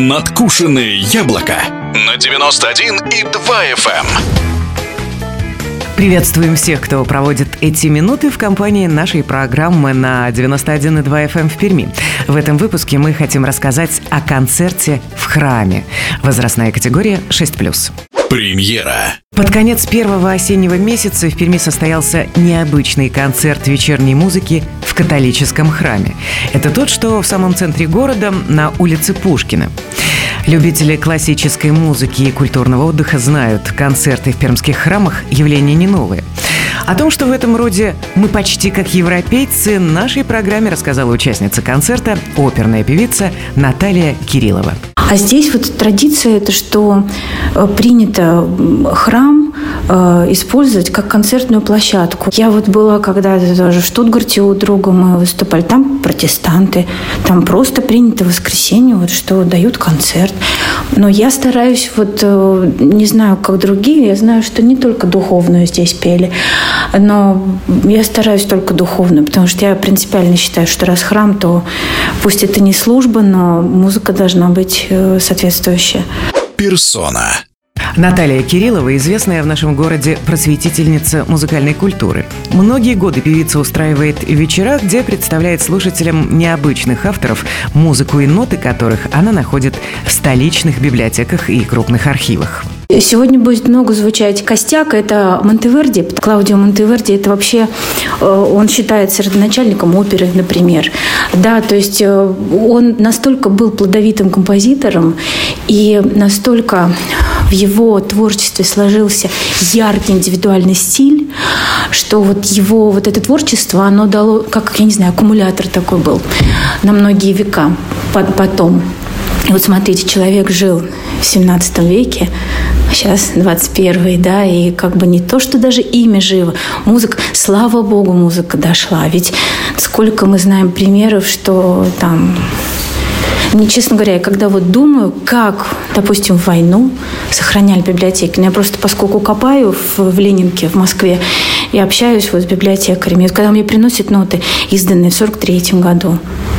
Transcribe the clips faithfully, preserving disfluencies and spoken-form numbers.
Надкушенное яблоко на девяносто один и два эф эм. Приветствуем всех, кто проводит эти минуты в компании нашей программы на девяносто один и два эф эм в Перми. В этом выпуске мы хотим рассказать о концерте в храме. Возрастная категория шесть плюс. Премьера. Под конец первого осеннего месяца в Перми состоялся необычный концерт вечерней музыки в католическом храме. Это тот, что в самом центре города, на улице Пушкина. Любители классической музыки и культурного отдыха знают, концерты в пермских храмах – явление не новое. О том, что в этом роде мы почти как европейцы, нашей программе рассказала участница концерта, оперная певица Наталья Кириллова. А здесь вот традиция, это что принято храм э, использовать как концертную площадку. Я вот была когда-то тоже в Штутгарте у друга, мы выступали, там протестанты, там просто принято в воскресенье, вот, что дают концерт. Но я стараюсь, вот э, не знаю, как другие, я знаю, что не только духовную здесь пели, но я стараюсь только духовную, потому что я принципиально считаю, что раз храм, то пусть это не служба, но музыка должна быть соответствующая. Персона. Наталья Кириллова – известная в нашем городе просветительница музыкальной культуры. Многие годы певица устраивает вечера, где представляет слушателям необычных авторов, музыку и ноты которых она находит в столичных библиотеках и крупных архивах. Сегодня будет много звучать костяк. Это Монтеверди. Клаудио Монтеверди – это вообще, он считается родоначальником оперы, например. Да, то есть он настолько был плодовитым композитором, и настолько в его творчестве сложился яркий индивидуальный стиль, что вот его вот это творчество, оно дало, как, я не знаю, аккумулятор такой был на многие века потом. И вот смотрите, человек жил в семнадцатом веке, сейчас двадцать первый, да, и как бы не то, что даже имя живо. Музыка, слава богу, музыка дошла. Ведь сколько мы знаем примеров, что там... Мне, честно говоря, я когда вот думаю, как, допустим, в войну сохраняли библиотеки, ну, я просто, поскольку копаю в, в Ленинке, в Москве, и общаюсь вот с библиотекарями, вот когда мне приносят ноты, изданные в сорок третьем году,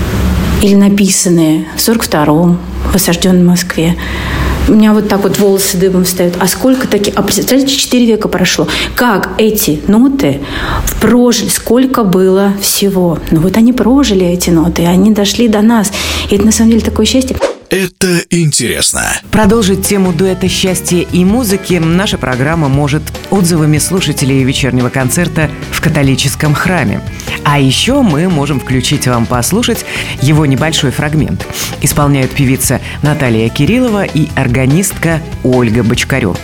или написанные в сорок втором, в осажденной Москве, у меня вот так вот волосы дыбом встают. А сколько таких... А представляете, четыре века прошло. Как эти ноты прожили, сколько было всего. Ну вот они прожили эти ноты, и они дошли до нас. И это на самом деле такое счастье. Это интересно. Продолжить тему дуэта счастья и музыки наша программа может отзывами слушателей вечернего концерта в католическом храме. А еще мы можем включить вам послушать его небольшой фрагмент. Исполняют певица Наталья Кириллова и органистка Ольга Бочкарева.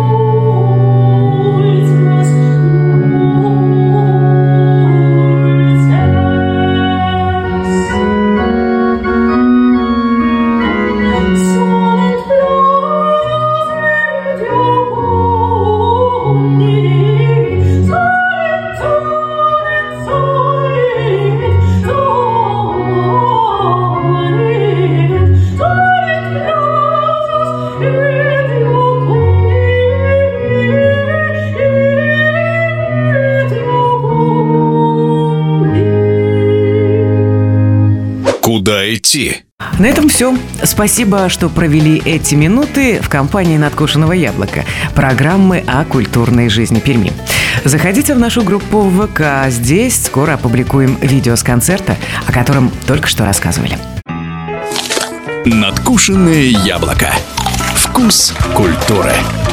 Куда идти? На этом все. Спасибо, что провели эти минуты в компании «Надкушенного яблока», программы о культурной жизни Перми. Заходите в нашу группу в ВК. Здесь скоро опубликуем видео с концерта, о котором только что рассказывали. Надкушенное яблоко. Вкус культуры.